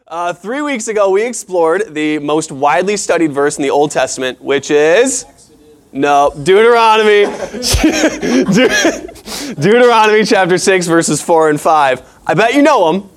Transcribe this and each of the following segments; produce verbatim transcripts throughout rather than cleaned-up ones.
Uh, three weeks ago, we explored the most widely studied verse in the Old Testament, which is... No, Deuteronomy. De- Deuteronomy chapter six, verses four and five. I bet you know them.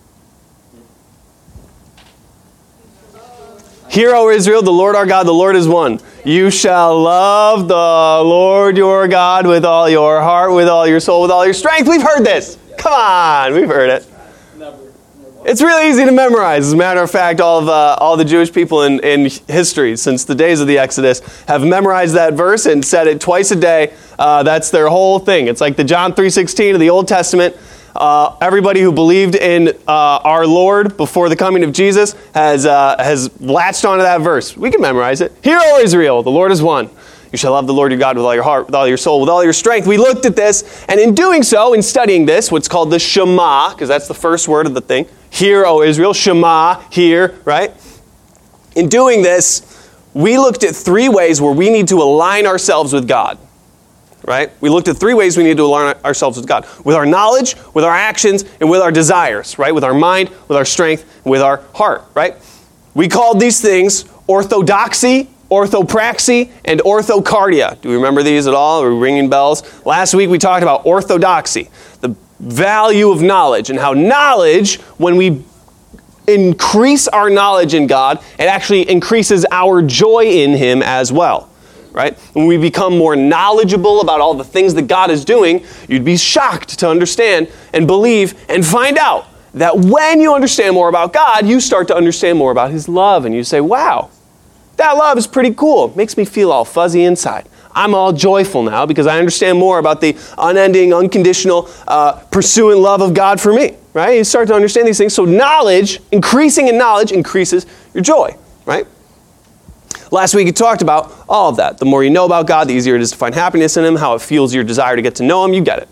Hear, O Israel, the Lord our God, the Lord is one. You shall love the Lord your God with all your heart, with all your soul, with all your strength. We've heard this. Come on, we've heard it. It's really easy to memorize. As a matter of fact, all of uh, all the Jewish people in, in history since the days of the Exodus have memorized that verse and said it twice a day. Uh, that's their whole thing. It's like the John three sixteen of the Old Testament. Uh, everybody who believed in uh, our Lord before the coming of Jesus has uh, has latched onto that verse. We can memorize it. Hear, O Israel, the Lord is one. You shall love the Lord your God with all your heart, with all your soul, with all your strength. We looked at this, and in doing so, in studying this, what's called the Shema, because that's the first word of the thing. Hear, O Israel, Shema, hear, right? In doing this, we looked at three ways where we need to align ourselves with God, right? We looked at three ways we need to align ourselves with God. With our knowledge, with our actions, and with our desires, right? With our mind, with our strength, and with our heart, right? We called these things orthodoxy, orthopraxy, and orthocardia. Do we remember these at all? Are we ringing bells? Last week we talked about orthodoxy, the value of knowledge, and how knowledge, when we increase our knowledge in God, it actually increases our joy in Him as well, right? When we become more knowledgeable about all the things that God is doing, you'd be shocked to understand and believe and find out that when you understand more about God, you start to understand more about His love, and you say, wow, that love is pretty cool. It makes me feel all fuzzy inside. I'm all joyful now because I understand more about the unending, unconditional, uh, pursuing love of God for me, right? You start to understand these things. So knowledge, increasing in knowledge, increases your joy, right? Last week we talked about all of that. The more you know about God, the easier it is to find happiness in Him, how it fuels your desire to get to know Him. You get it.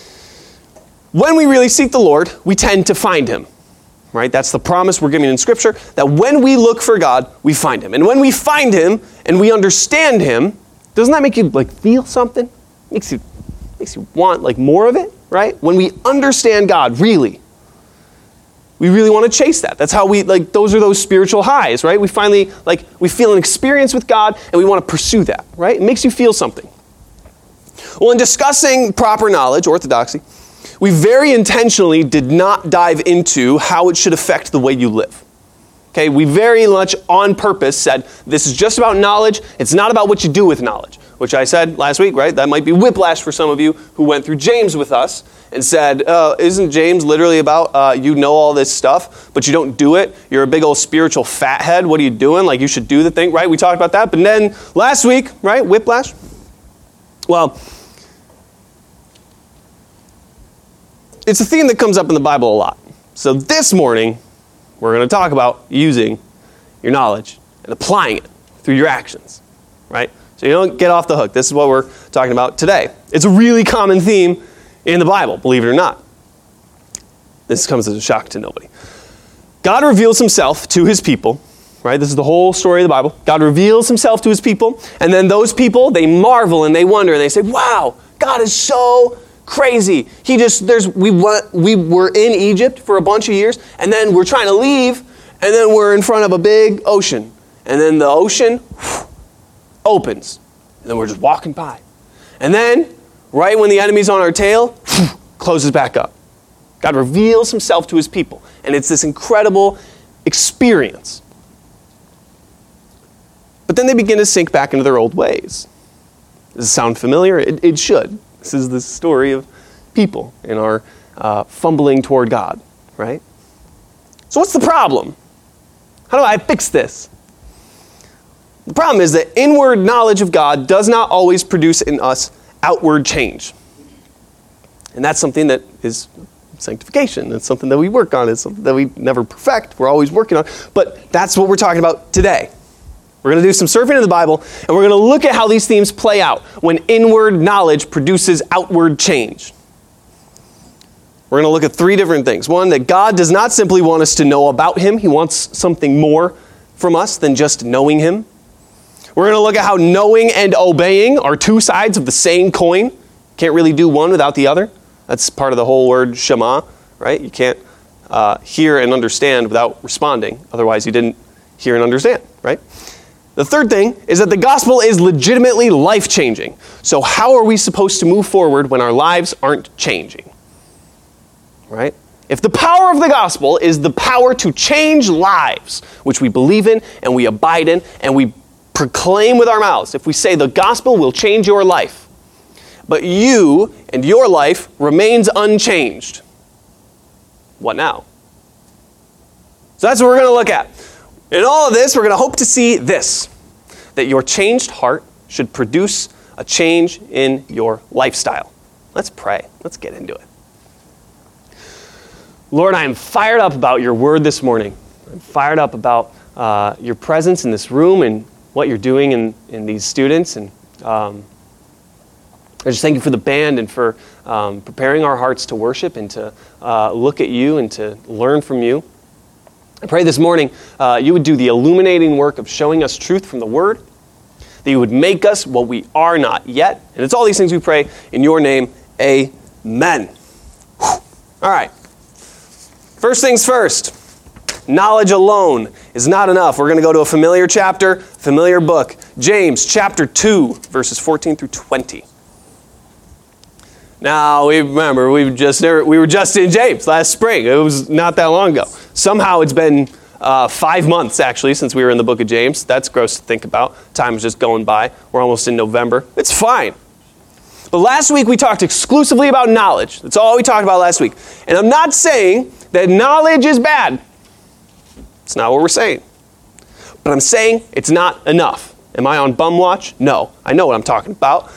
When we really seek the Lord, we tend to find Him. Right? That's the promise we're giving in Scripture, that when we look for God, we find Him. And when we find Him and we understand Him, doesn't that make you like feel something? Makes you makes you want like more of it, right? When we understand God, really, we really want to chase that. That's how we like those are those spiritual highs, right? We finally like we feel an experience with God and we want to pursue that, right? It makes you feel something. Well, in discussing proper knowledge, orthodoxy, we very intentionally did not dive into how it should affect the way you live. Okay, we very much on purpose said, this is just about knowledge. It's not about what you do with knowledge, which I said last week, right? That might be whiplash for some of you who went through James with us and said, uh, isn't James literally about uh, you know all this stuff, but you don't do it? You're a big old spiritual fathead. What are you doing? Like you should do the thing, right? We talked about that. But then last week, right, whiplash. Well, it's a theme that comes up in the Bible a lot. So this morning, we're going to talk about using your knowledge and applying it through your actions, right? So you don't get off the hook. This is what we're talking about today. It's a really common theme in the Bible, believe it or not. This comes as a shock to nobody. God reveals Himself to His people, right? This is the whole story of the Bible. God reveals Himself to His people, and then those people, they marvel and they wonder, and they say, wow, God is so crazy. He just, there's, we went, we were in Egypt for a bunch of years, and then we're trying to leave, and then we're in front of a big ocean. And then the ocean whew, opens, and then we're just walking by. And then, right when the enemy's on our tail, whew, closes back up. God reveals Himself to His people, and it's this incredible experience. But then they begin to sink back into their old ways. Does it sound familiar? It, it should. This is the story of people in our uh, fumbling toward God, right? So what's the problem? How do I fix this? The problem is that inward knowledge of God does not always produce in us outward change. And that's something that is sanctification. It's something that we work on. It's something that we never perfect. We're always working on. But that's what we're talking about today. We're going to do some surfing in the Bible, and we're going to look at how these themes play out when inward knowledge produces outward change. We're going to look at three different things. One, that God does not simply want us to know about Him. He wants something more from us than just knowing Him. We're going to look at how knowing and obeying are two sides of the same coin. Can't really do one without the other. That's part of the whole word Shema, right? You can't uh, hear and understand without responding. Otherwise, you didn't hear and understand, right? The third thing is that the gospel is legitimately life-changing. So how are we supposed to move forward when our lives aren't changing? Right? If the power of the gospel is the power to change lives, which we believe in and we abide in and we proclaim with our mouths, if we say the gospel will change your life, but you and your life remains unchanged, what now? So that's what we're going to look at. In all of this, we're going to hope to see this, that your changed heart should produce a change in your lifestyle. Let's pray. Let's get into it. Lord, I am fired up about your word this morning. I'm fired up about uh, your presence in this room and what you're doing in, in these students. And um, I just thank you for the band and for um, preparing our hearts to worship and to uh, look at you and to learn from you. I pray this morning uh, you would do the illuminating work of showing us truth from the Word, that you would make us what we are not yet. And it's all these things we pray in your name. Amen. Whew. All right. First things first. Knowledge alone is not enough. We're going to go to a familiar chapter, familiar book. James chapter two, verses fourteen through twenty. Now, we remember, we just we were just in James last spring. It was not that long ago. Somehow it's been uh, five months, actually, since we were in the book of James. That's gross to think about. Time is just going by. We're almost in November. It's fine. But last week we talked exclusively about knowledge. That's all we talked about last week. And I'm not saying that knowledge is bad. It's not what we're saying. But I'm saying it's not enough. Am I on bum watch? No. I know what I'm talking about.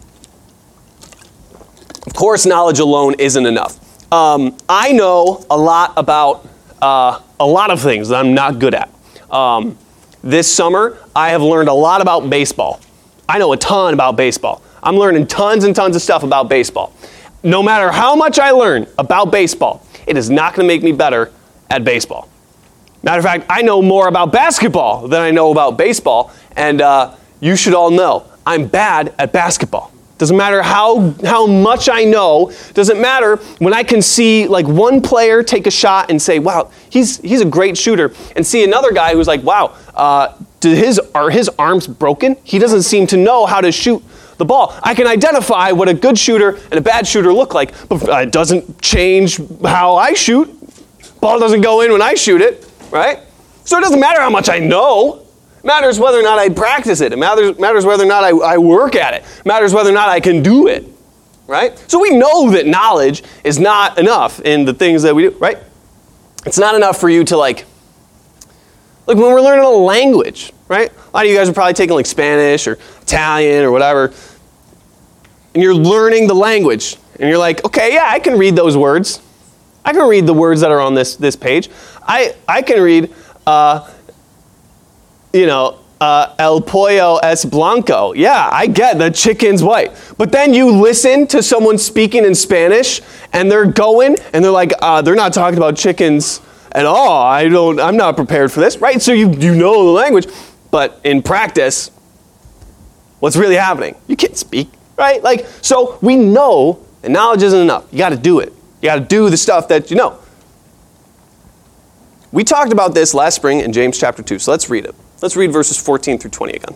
Of course, knowledge alone isn't enough. Um, I know a lot about uh, a lot of things that I'm not good at. Um, this summer, I have learned a lot about baseball. I know a ton about baseball. I'm learning tons and tons of stuff about baseball. No matter how much I learn about baseball, it is not going to make me better at baseball. Matter of fact, I know more about basketball than I know about baseball, and uh, you should all know I'm bad at basketball. Doesn't matter how how much I know. Doesn't matter when I can see like one player take a shot and say, "Wow, he's he's a great shooter," and see another guy who's like, "Wow, uh, did his are his arms broken? He doesn't seem to know how to shoot the ball." I can identify what a good shooter and a bad shooter look like, but it doesn't change how I shoot. Ball doesn't go in when I shoot it, right? So it doesn't matter how much I know. It matters whether or not I practice it. It matters, matters whether or not I, I work at it. It matters whether or not I can do it, right? So we know that knowledge is not enough in the things that we do, right? It's not enough for you to like, like when we're learning a language, right? A lot of you guys are probably taking like Spanish or Italian or whatever, and you're learning the language, and you're like, okay, yeah, I can read those words. I can read the words that are on this, this page. I, I can read, uh, you know, uh, El pollo es blanco. Yeah, I get the chicken's white. But then you listen to someone speaking in Spanish, and they're going, and they're like, uh, they're not talking about chickens at all. I don't, I'm not prepared for this, right? So you, you know the language, but in practice, what's really happening? You can't speak, right? Like, so we know that knowledge isn't enough. You got to do it. You got to do the stuff that you know. We talked about this last spring in James chapter two, so let's read it. Let's read verses fourteen through twenty again.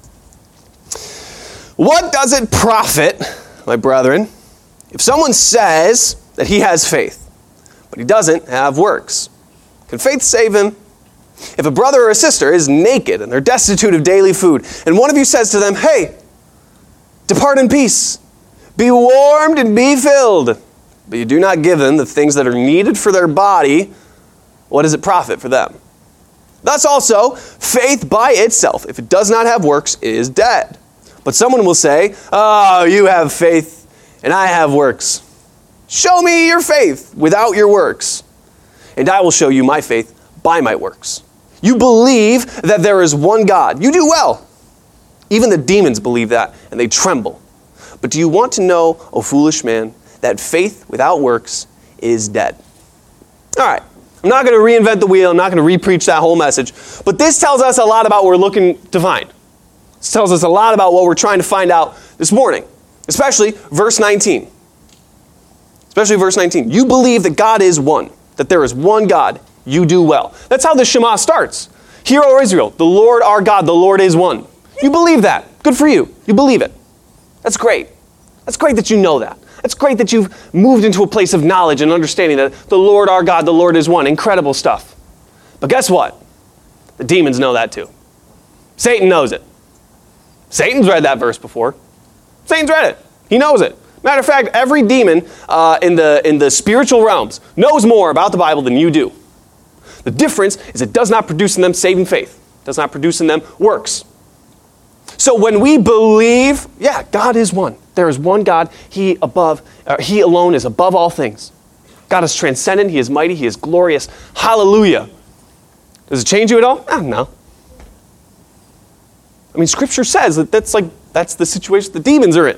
What does it profit, my brethren, if someone says that he has faith, but he doesn't have works? Can faith save him? If a brother or a sister is naked and they're destitute of daily food, and one of you says to them, hey, depart in peace, be warmed and be filled, but you do not give them the things that are needed for their body, what does it profit for them? Thus also, faith by itself, if it does not have works, is dead. But someone will say, oh, you have faith, and I have works. Show me your faith without your works, and I will show you my faith by my works. You believe that there is one God. You do well. Even the demons believe that, and they tremble. But do you want to know, O foolish man, that faith without works is dead? All right. I'm not going to reinvent the wheel. I'm not going to re-preach that whole message. But this tells us a lot about what we're looking to find. This tells us a lot about what we're trying to find out this morning. Especially verse nineteen. Especially verse nineteen. You believe that God is one. that there is one God, you do well. That's how the Shema starts. Hear, O Israel, the Lord our God, the Lord is one. You believe that. Good for you. You believe it. That's great. That's great that you know that. It's great that you've moved into a place of knowledge and understanding that the Lord our God, the Lord is one. Incredible stuff. But guess what? The demons know that too. Satan knows it. Satan's read that verse before. Satan's read it. He knows it. Matter of fact, every demon uh, in the in the spiritual realms knows more about the Bible than you do. The difference is it does not produce in them saving faith. It does not produce in them works. So when we believe, yeah, God is one. There is one God. He above, uh, He alone is above all things. God is transcendent. He is mighty. He is glorious. Hallelujah. Does it change you at all? Ah, no. I mean, Scripture says that that's like that's the situation the demons are in.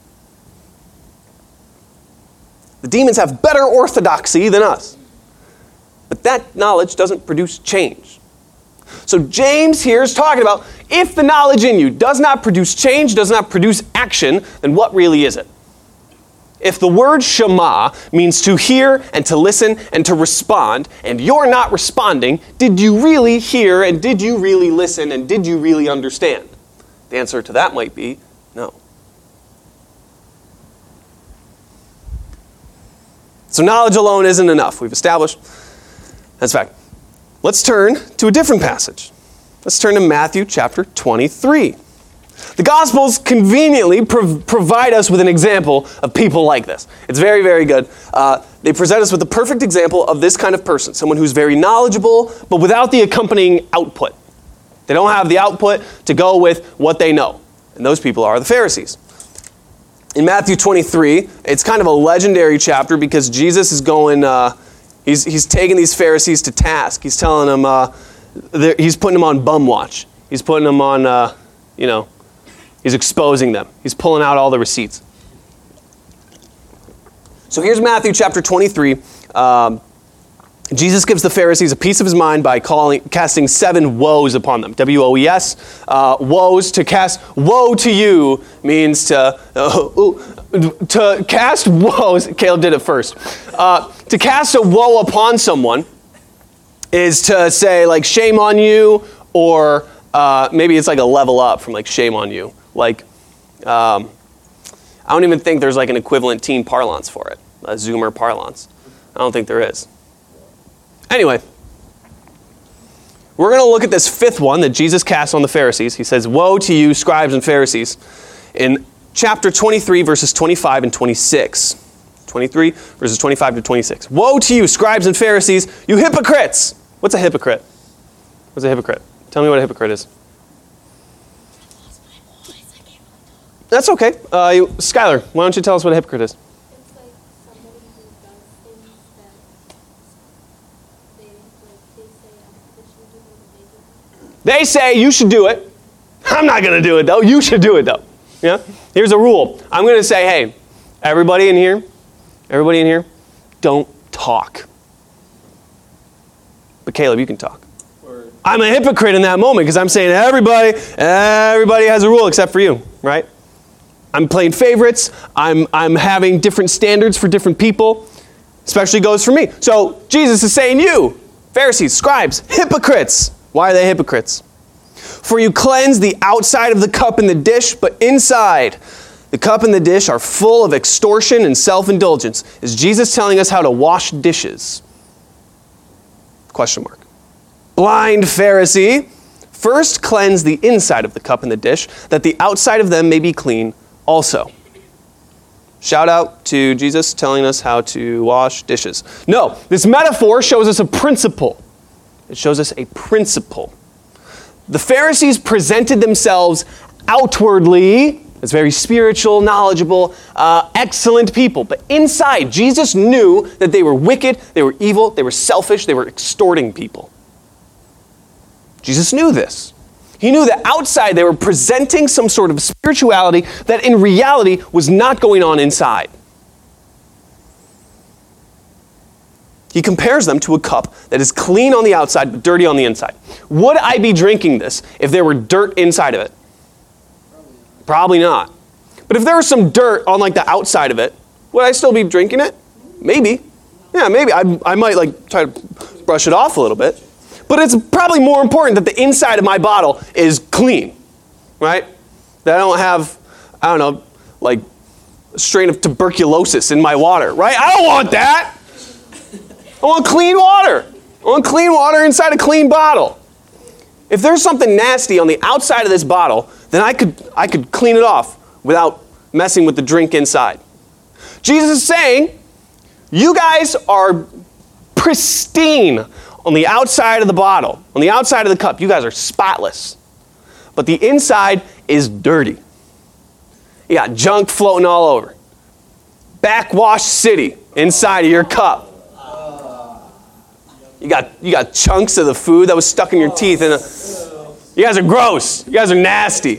The demons have better orthodoxy than us. But that knowledge doesn't produce change. So James here is talking about if the knowledge in you does not produce change, does not produce action, then what really is it? If the word Shema means to hear and to listen and to respond, and you're not responding, did you really hear and did you really listen and did you really understand? The answer to that might be no. So knowledge alone isn't enough. We've established that's a fact. Let's turn to a different passage. Let's turn to Matthew chapter twenty-three. The Gospels conveniently prov- provide us with an example of people like this. It's very, very good. Uh, they present us with the perfect example of this kind of person, someone who's very knowledgeable, but without the accompanying output. They don't have the output to go with what they know. And those people are the Pharisees. In Matthew twenty-three, it's kind of a legendary chapter because Jesus is going, uh, he's, he's taking these Pharisees to task. He's telling them, uh, he's putting them on bum watch. He's putting them on, uh, you know, he's exposing them. He's pulling out all the receipts. So here's Matthew chapter twenty-three. Um, Jesus gives the Pharisees a piece of his mind by calling, casting seven woes upon them. W O E S. Uh, woes, to cast woe to you means to, uh, to cast woes. Caleb did it first. Uh, to cast a woe upon someone is to say like shame on you, or uh, maybe it's like a level up from like shame on you. Like, um, I don't even think there's like an equivalent teen parlance for it, a Zoomer parlance. I don't think there is. Anyway, we're going to look at this fifth one that Jesus casts on the Pharisees. He says, woe to you, scribes and Pharisees, in chapter twenty-three, verses twenty-five and twenty-six. twenty-three, verses twenty-five to twenty-six. Woe to you, scribes and Pharisees, you hypocrites! What's a hypocrite? What's a hypocrite? Tell me what a hypocrite is. That's okay. Uh, you, Skylar, why don't you tell us what a hypocrite is? It's like somebody who does things that they, like, they say, um, they should do it, but they do. They say you should do it. I'm not going to do it, though. You should do it, though. Yeah? Here's a rule. I'm going to say, hey, everybody in here, everybody in here, don't talk. But Caleb, you can talk. Word. I'm a hypocrite in that moment because I'm saying everybody, everybody has a rule except for you, right? I'm playing favorites. I'm, I'm having different standards for different people. Especially goes for me. So Jesus is saying you, Pharisees, scribes, hypocrites. Why are they hypocrites? For you cleanse the outside of the cup and the dish, but inside the cup and the dish are full of extortion and self-indulgence. Is Jesus telling us how to wash dishes? Question mark. Blind Pharisee, first cleanse the inside of the cup and the dish, that the outside of them may be clean also. Shout out to Jesus telling us how to wash dishes. No, this metaphor shows us a principle. It shows us a principle. The Pharisees presented themselves outwardly as very spiritual, knowledgeable, uh, excellent people. But inside, Jesus knew that they were wicked, they were evil, they were selfish, they were extorting people. Jesus knew this. He knew that outside they were presenting some sort of spirituality that in reality was not going on inside. He compares them to a cup that is clean on the outside but dirty on the inside. Would I be drinking this if there were dirt inside of it? Probably not. But if there was some dirt on like the outside of it, would I still be drinking it? Maybe. Yeah, maybe. I, I might like try to brush it off a little bit. But it's probably more important that the inside of my bottle is clean, right? That I don't have, I don't know, like a strain of tuberculosis in my water, right? I don't want that. I want clean water. I want clean water inside a clean bottle. If there's something nasty on the outside of this bottle, then I could, I could clean it off without messing with the drink inside. Jesus is saying, you guys are pristine on the outside of the bottle, on the outside of the cup. You guys are spotless. But the inside is dirty. You got junk floating all over. Backwash city inside of your cup. You got, you got chunks of the food that was stuck in your teeth. And you guys are gross. You guys are nasty.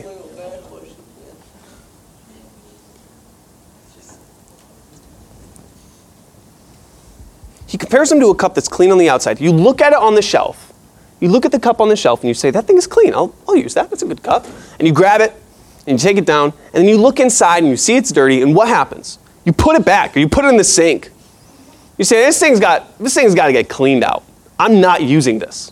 He compares them to a cup that's clean on the outside. You look at it on the shelf. You look at the cup on the shelf and you say, that thing is clean. I'll, I'll use that. That's a good cup. And you grab it and you take it down. And then you look inside and you see it's dirty. And what happens? You put it back or you put it in the sink. You say, this thing's got, this thing's got to get cleaned out. I'm not using this.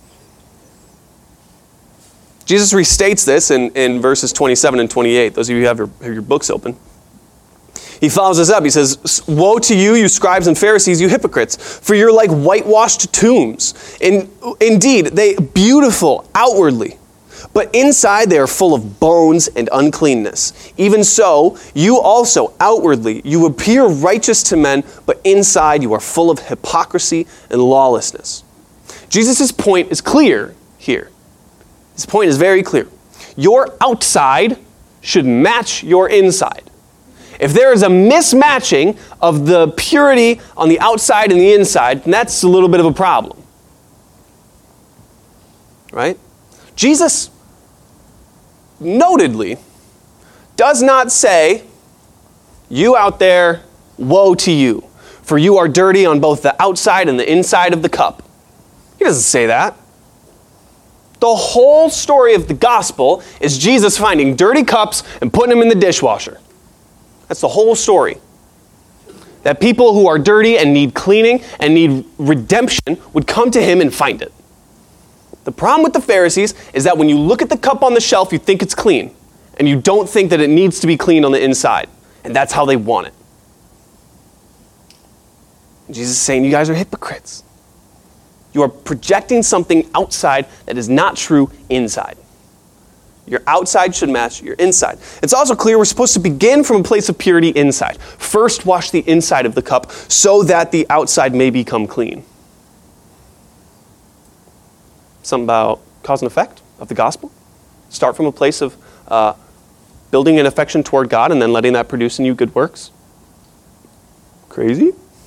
Jesus restates this in, in verses twenty-seven and twenty-eight. Those of you who have your, have your books open. He follows this up. He says, woe to you, you scribes and Pharisees, you hypocrites, for you're like whitewashed tombs. In, indeed, they beautiful outwardly, but inside they are full of bones and uncleanness. Even so, you also outwardly, you appear righteous to men, but inside you are full of hypocrisy and lawlessness. Jesus' point is clear here. His point is very clear. Your outside should match your inside. If there is a mismatching of the purity on the outside and the inside, then that's a little bit of a problem. Right? Jesus, notedly, does not say, you out there, woe to you, for you are dirty on both the outside and the inside of the cup. He doesn't say that. The whole story of the gospel is Jesus finding dirty cups and putting them in the dishwasher. That's the whole story. That people who are dirty and need cleaning and need redemption would come to him and find it. The problem with the Pharisees is that when you look at the cup on the shelf, you think it's clean. And you don't think that it needs to be clean on the inside. And that's how they want it. And Jesus is saying, you guys are hypocrites. You are projecting something outside that is not true inside. Your outside should match your inside. It's also clear we're supposed to begin from a place of purity inside. First, wash the inside of the cup so that the outside may become clean. Something about cause and effect of the gospel. Start from a place of uh, building an affection toward God and then letting that produce in you good works. Crazy?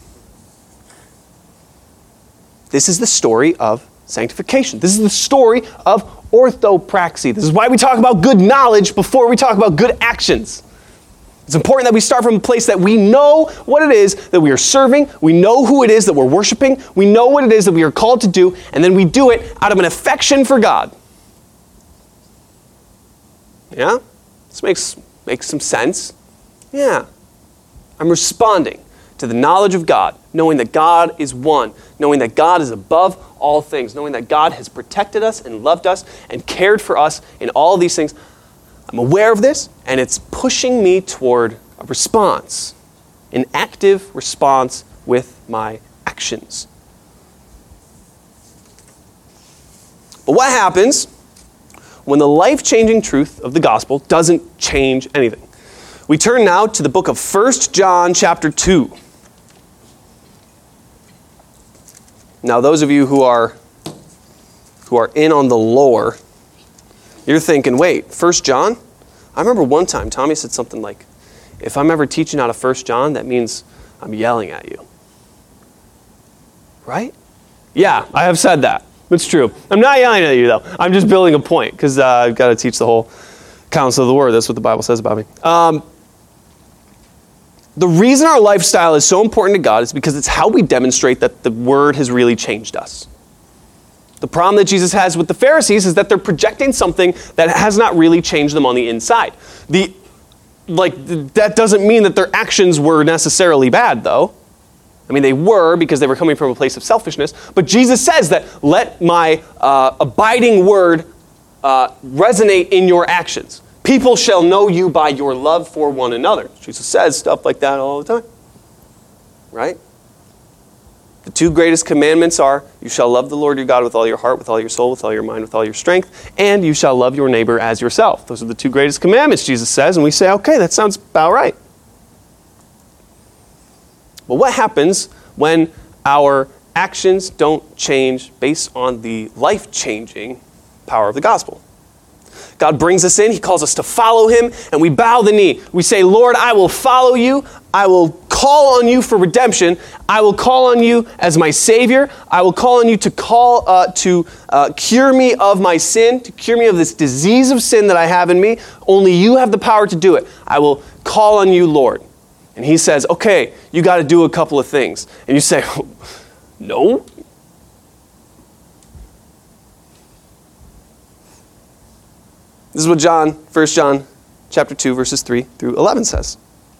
This is the story of sanctification. This is the story of orthopraxy. This is why we talk about good knowledge before we talk about good actions. It's important that we start from a place that we know what it is that we are serving, we know who it is that we're worshiping, we know what it is that we are called to do, and then we do it out of an affection for God. Yeah? This makes, makes some sense. Yeah. I'm responding to the knowledge of God, knowing that God is one, knowing that God is above all things, knowing that God has protected us and loved us and cared for us in all these things. I'm aware of this, and it's pushing me toward a response, an active response with my actions. But what happens when the life-changing truth of the gospel doesn't change anything? We turn now to the book of First John chapter two. Now, those of you who are who are in on the lore, you're thinking, wait, First John? I remember one time Tommy said something like, if I'm ever teaching out of First John, that means I'm yelling at you. Right? Yeah, I have said that. It's true. I'm not yelling at you, though. I'm just building a point, because uh, I've got to teach the whole counsel of the word. That's what the Bible says about me. Um, the reason our lifestyle is so important to God is because it's how we demonstrate that the word has really changed us. The problem that Jesus has with the Pharisees is that they're projecting something that has not really changed them on the inside. The, like, that doesn't mean that their actions were necessarily bad, though. I mean, they were because they were coming from a place of selfishness. But Jesus says that let my uh, abiding word uh, resonate in your actions. People shall know you by your love for one another. Jesus says stuff like that all the time. Right? The two greatest commandments are, you shall love the Lord your God with all your heart, with all your soul, with all your mind, with all your strength, and you shall love your neighbor as yourself. Those are the two greatest commandments, Jesus says, and we say, okay, that sounds about right. But what happens when our actions don't change based on the life-changing power of the gospel? God brings us in, he calls us to follow him, and we bow the knee. We say, Lord, I will follow you. I will call on you for redemption. I will call on you as my Savior. I will call on you to call uh, to uh, cure me of my sin, to cure me of this disease of sin that I have in me. Only you have the power to do it. I will call on you, Lord. And he says, okay, you got to do a couple of things. And you say, no. This is what John, First John chapter two, verses three through eleven says.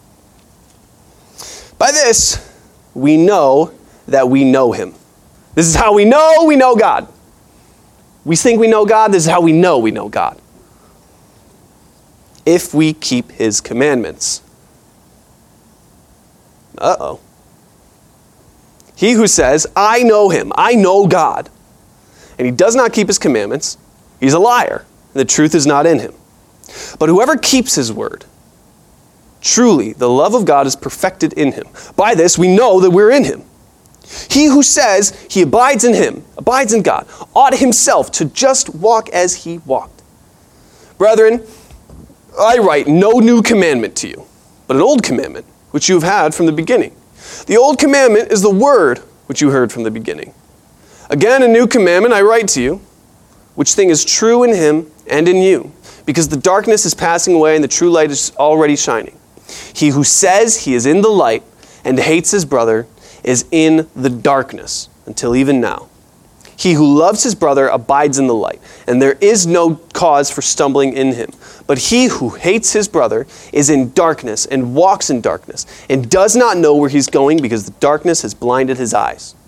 By this, we know that we know him. This is how we know we know God. We think we know God. This is how we know we know God. If we keep his commandments. Uh-oh. He who says, I know him, I know God, and he does not keep his commandments, he's a liar. The truth is not in him. But whoever keeps his word, truly the love of God is perfected in him. By this we know that we're in him. He who says he abides in him, abides in God, ought himself to just walk as he walked. Brethren, I write no new commandment to you, but an old commandment, which you have had from the beginning. The old commandment is the word which you heard from the beginning. Again, a new commandment I write to you, which thing is true in him and in you, because the darkness is passing away and the true light is already shining. He who says he is in the light and hates his brother is in the darkness until even now. He who loves his brother abides in the light, and there is no cause for stumbling in him. But he who hates his brother is in darkness and walks in darkness and does not know where he's going because the darkness has blinded his eyes.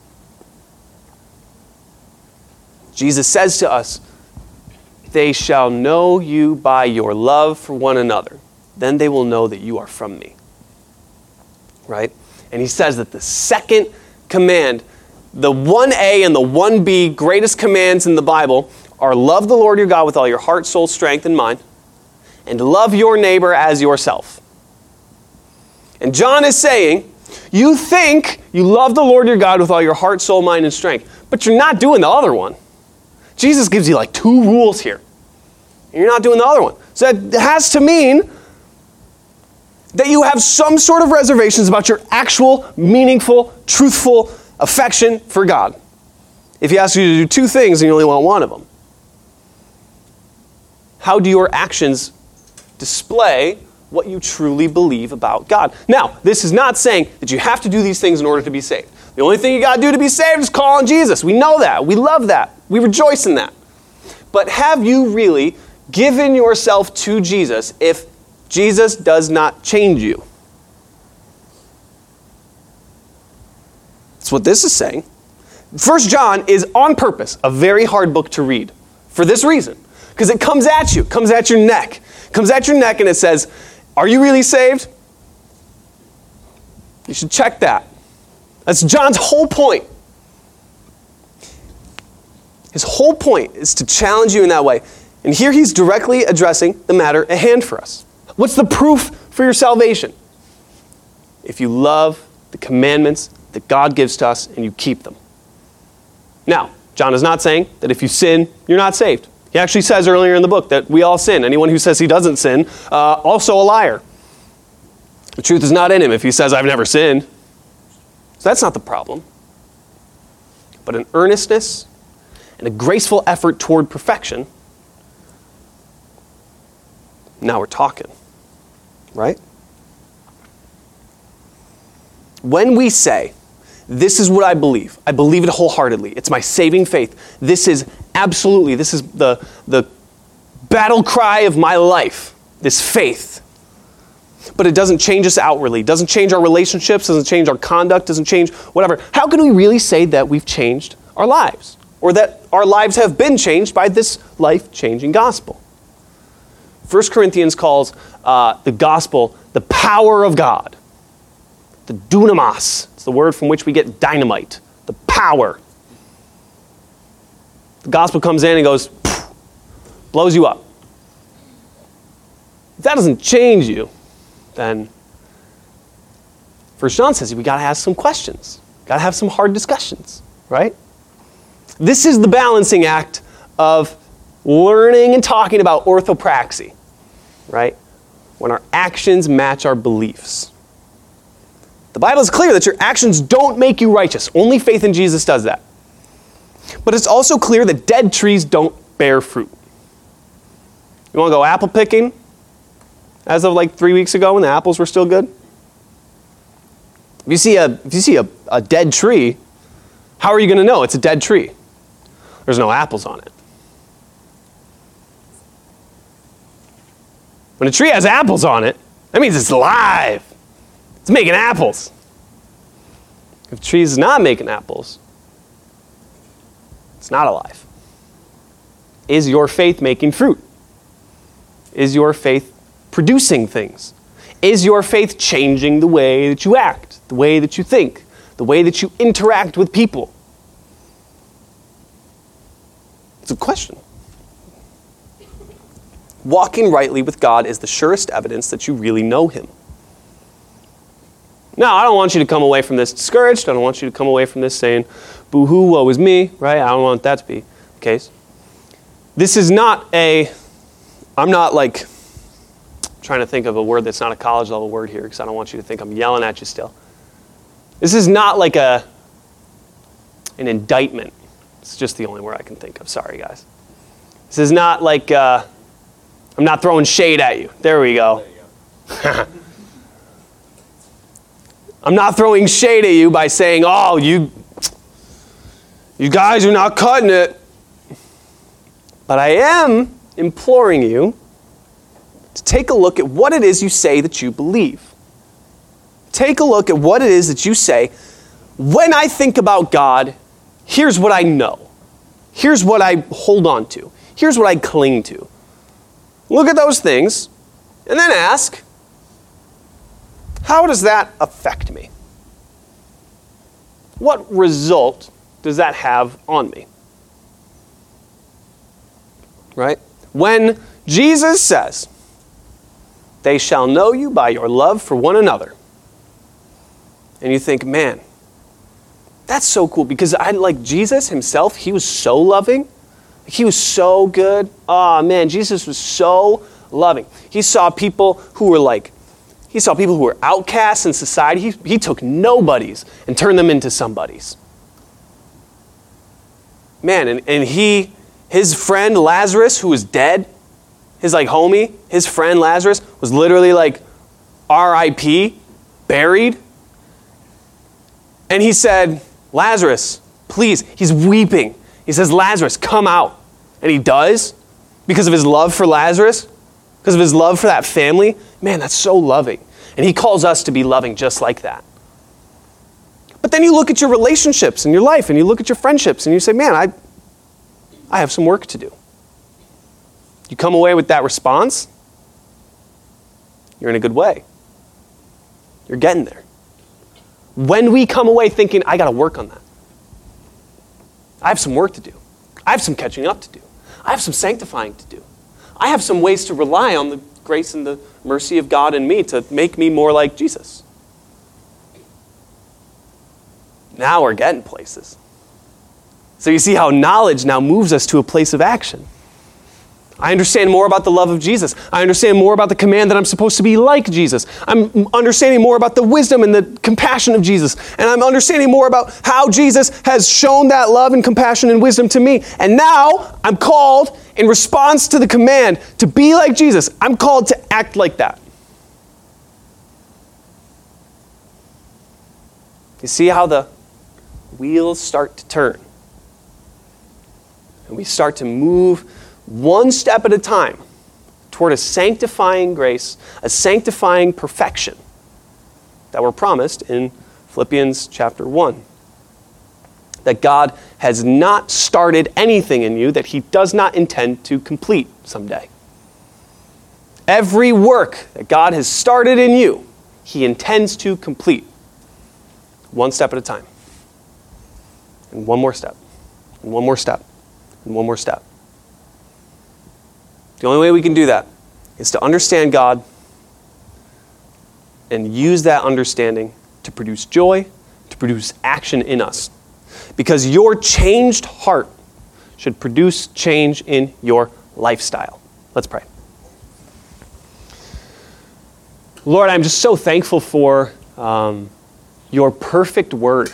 Jesus says to us, they shall know you by your love for one another. Then they will know that you are from me. Right? And he says that the second command, the one A and the one B greatest commands in the Bible are love the Lord your God with all your heart, soul, strength, and mind, and love your neighbor as yourself. And John is saying, you think you love the Lord your God with all your heart, soul, mind, and strength, but you're not doing the other one. Jesus gives you like two rules here. And you're not doing the other one. So that has to mean that you have some sort of reservations about your actual, meaningful, truthful affection for God. If he asks you to do two things and you only want one of them. How do your actions display what you truly believe about God? Now, this is not saying that you have to do these things in order to be saved. The only thing you got to do to be saved is call on Jesus. We know that. We love that. We rejoice in that. But have you really given yourself to Jesus if Jesus does not change you? That's what this is saying. First John is on purpose a very hard book to read for this reason. Because it comes at you, comes at your neck. Comes at your neck and it says, are you really saved? You should check that. That's John's whole point. His whole point is to challenge you in that way. And here he's directly addressing the matter at hand for us. What's the proof for your salvation? If you love the commandments that God gives to us and you keep them. Now, John is not saying that if you sin, you're not saved. He actually says earlier in the book that we all sin. Anyone who says he doesn't sin, uh, also a liar. The truth is not in him if he says, I've never sinned. So that's not the problem. But an earnestness and a graceful effort toward perfection. Now we're talking, right? When we say, this is what I believe, I believe it wholeheartedly, it's my saving faith, this is absolutely, this is the, the battle cry of my life, this faith, but it doesn't change us outwardly, doesn't change our relationships, doesn't change our conduct, doesn't change whatever, how can we really say that we've changed our lives? Or that our lives have been changed by this life-changing gospel? First Corinthians calls uh, the gospel the power of God. The dunamis. It's the word from which we get dynamite. The power. The gospel comes in and goes, blows you up. If that doesn't change you, then First John says we got to ask some questions. Got to have some hard discussions, right? This is the balancing act of learning and talking about orthopraxy, right? When our actions match our beliefs. The Bible is clear that your actions don't make you righteous. Only faith in Jesus does that. But it's also clear that dead trees don't bear fruit. You want to go apple picking? As of like three weeks ago when the apples were still good? If you see a, if you see a, a dead tree, how are you going to know it's a dead tree? There's no apples on it. When a tree has apples on it, that means it's alive. It's making apples. If a tree is not making apples, it's not alive. Is your faith making fruit? Is your faith producing things? Is your faith changing the way that you act, the way that you think, the way that you interact with people? It's a question. Walking rightly with God is the surest evidence that you really know Him. Now, I don't want you to come away from this discouraged. I don't want you to come away from this saying, boo-hoo, woe is me, right? I don't want that to be the case. This is not a, I'm not like, trying to think of a word that's not a college level word here because I don't want you to think I'm yelling at you still. This is not like a, an indictment. It's just the only word I can think of. Sorry, guys. This is not like, uh, I'm not throwing shade at you. There we go. There you go. I'm not throwing shade at you by saying, oh, you, you guys are not cutting it. But I am imploring you to take a look at what it is you say that you believe. Take a look at what it is that you say. When I think about God, here's what I know. Here's what I hold on to. Here's what I cling to. Look at those things and then ask, how does that affect me? What result does that have on me? Right? When Jesus says, they shall know you by your love for one another. And you think, man, that's so cool because I like Jesus himself, he was so loving. He was so good. Oh man, Jesus was so loving. He saw people who were like, he saw people who were outcasts in society. He, he took nobodies and turned them into somebodies. Man, and, and he, his friend Lazarus, who was dead, his like homie, his friend Lazarus was literally like R I P, buried. And he said, Lazarus, please, he's weeping. He says, Lazarus, come out. And he does because of his love for Lazarus, because of his love for that family. Man, that's so loving. And he calls us to be loving just like that. But then you look at your relationships in your life and you look at your friendships and you say, man, I, I have some work to do. You come away with that response, you're in a good way. You're getting there. When we come away thinking, I got to work on that. I have some work to do. I have some catching up to do. I have some sanctifying to do. I have some ways to rely on the grace and the mercy of God in me to make me more like Jesus. Now we're getting places. So you see how knowledge now moves us to a place of action. I understand more about the love of Jesus. I understand more about the command that I'm supposed to be like Jesus. I'm understanding more about the wisdom and the compassion of Jesus. And I'm understanding more about how Jesus has shown that love and compassion and wisdom to me. And now I'm called, in response to the command to be like Jesus, I'm called to act like that. You see how the wheels start to turn? And we start to move one step at a time toward a sanctifying grace, a sanctifying perfection that we're promised in Philippians chapter one. That God has not started anything in you that he does not intend to complete someday. Every work that God has started in you, he intends to complete. One step at a time. And one more step. And one more step. And one more step. The only way we can do that is to understand God and use that understanding to produce joy, to produce action in us. Because your changed heart should produce change in your lifestyle. Let's pray. Lord, I'm just so thankful for um, your perfect word.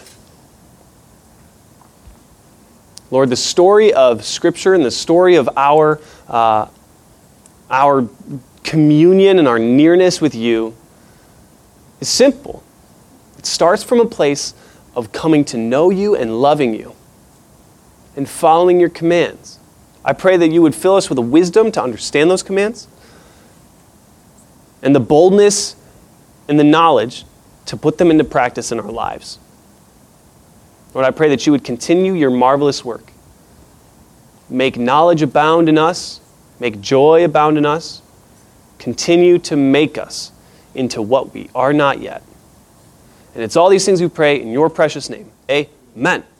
Lord, the story of Scripture and the story of our, uh, our communion and our nearness with you is simple. It starts from a place of coming to know you and loving you and following your commands. I pray that you would fill us with the wisdom to understand those commands and the boldness and the knowledge to put them into practice in our lives. Lord, I pray that you would continue your marvelous work. Make knowledge abound in us. Make joy abound in us. Continue to make us into what we are not yet. And it's all these things we pray in your precious name. Amen.